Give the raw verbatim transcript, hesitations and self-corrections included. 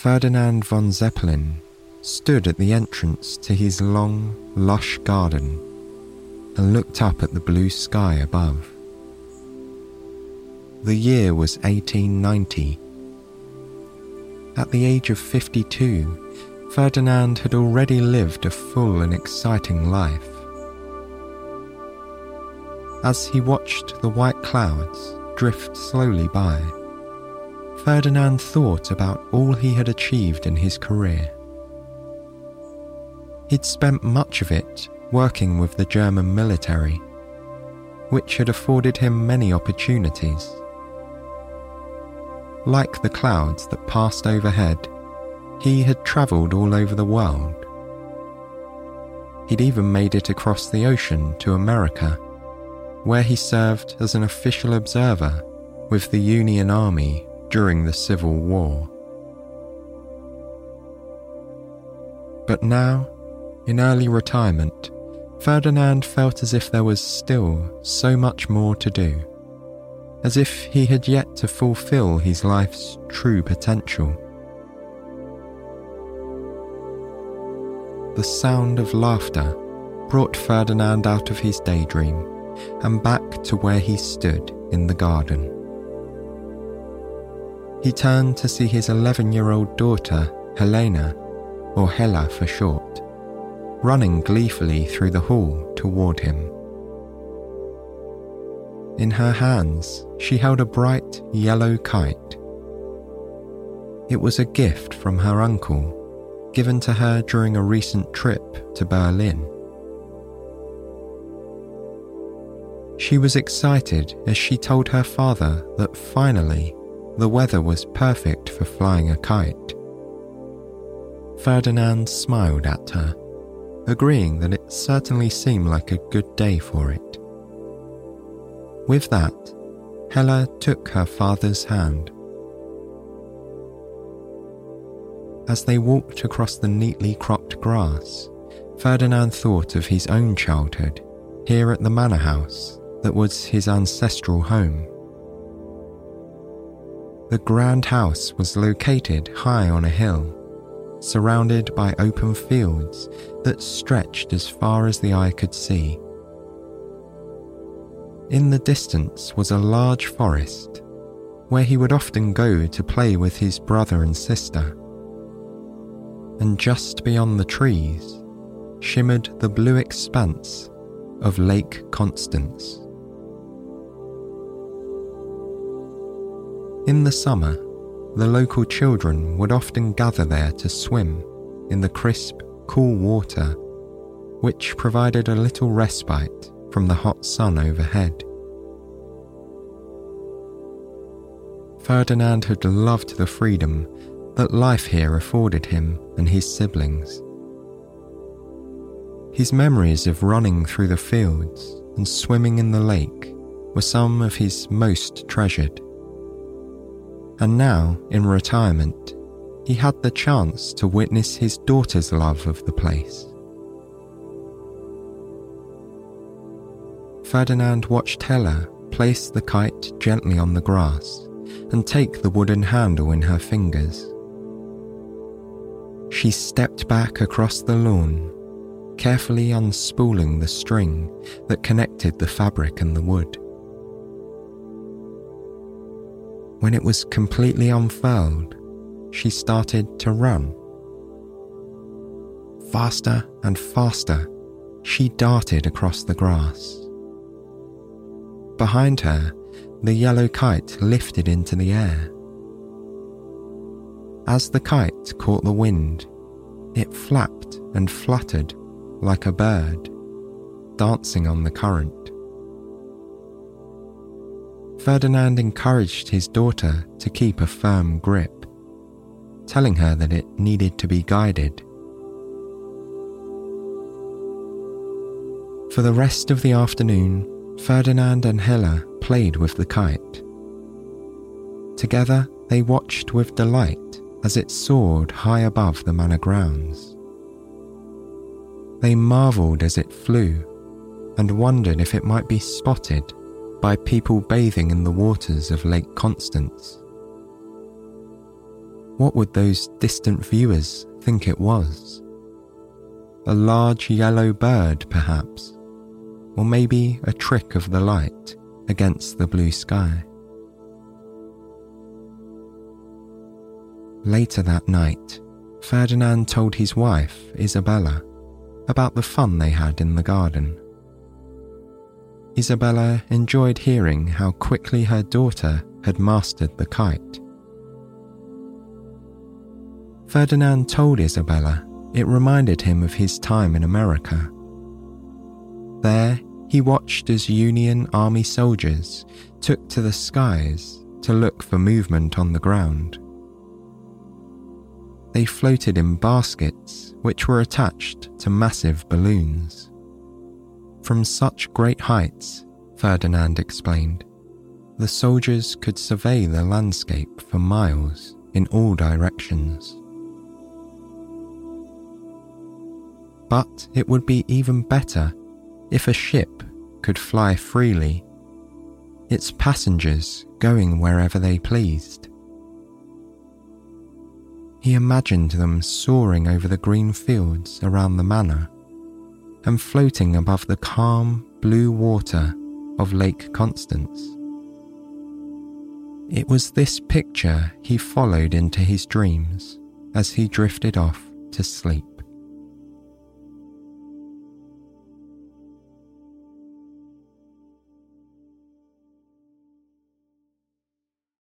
Ferdinand von Zeppelin stood at the entrance to his long, lush garden and looked up at the blue sky above. The year was eighteen ninety. At the age of fifty-two, Ferdinand had already lived a full and exciting life. As he watched the white clouds drift slowly by, Ferdinand thought about all he had achieved in his career. He'd spent much of it working with the German military, which had afforded him many opportunities. Like the clouds that passed overhead, he had travelled all over the world. He'd even made it across the ocean to America, where he served as an official observer with the Union Army during the Civil War. But now, in early retirement, Ferdinand felt as if there was still so much more to do, as if he had yet to fulfill his life's true potential. The sound of laughter brought Ferdinand out of his daydream and back to where he stood in the garden. He turned to see his eleven-year-old daughter, Helena, or Hella for short, running gleefully through the hall toward him. In her hands, she held a bright yellow kite. It was a gift from her uncle, given to her during a recent trip to Berlin. She was excited as she told her father that finally the weather was perfect for flying a kite. Ferdinand smiled at her, agreeing that it certainly seemed like a good day for it. With that, Hella took her father's hand. As they walked across the neatly cropped grass, Ferdinand thought of his own childhood here at the manor house that was his ancestral home. The grand house was located high on a hill, surrounded by open fields that stretched as far as the eye could see. In the distance was a large forest, where he would often go to play with his brother and sister. And just beyond the trees shimmered the blue expanse of Lake Constance. In the summer, the local children would often gather there to swim in the crisp, cool water, which provided a little respite from the hot sun overhead. Ferdinand had loved the freedom that life here afforded him and his siblings. His memories of running through the fields and swimming in the lake were some of his most treasured. And now, in retirement, he had the chance to witness his daughter's love of the place. Ferdinand watched Hella place the kite gently on the grass and take the wooden handle in her fingers. She stepped back across the lawn, carefully unspooling the string that connected the fabric and the wood. When it was completely unfurled, she started to run. Faster and faster, she darted across the grass. Behind her, the yellow kite lifted into the air. As the kite caught the wind, it flapped and fluttered like a bird, dancing on the current. Ferdinand encouraged his daughter to keep a firm grip, telling her that it needed to be guided. For the rest of the afternoon, Ferdinand and Hella played with the kite. Together, they watched with delight as it soared high above the manor grounds. They marvelled as it flew and wondered if it might be spotted by people bathing in the waters of Lake Constance. What would those distant viewers think it was? A large yellow bird, perhaps, or maybe a trick of the light against the blue sky. Later that night, Ferdinand told his wife, Isabella, about the fun they had in the garden. Isabella enjoyed hearing how quickly her daughter had mastered the kite. Ferdinand told Isabella it reminded him of his time in America. There, he watched as Union Army soldiers took to the skies to look for movement on the ground. They floated in baskets which were attached to massive balloons. From such great heights, Ferdinand explained, the soldiers could survey the landscape for miles in all directions. But it would be even better if a ship could fly freely, its passengers going wherever they pleased. He imagined them soaring over the green fields around the manor and floating above the calm blue water of Lake Constance. It was this picture he followed into his dreams as he drifted off to sleep.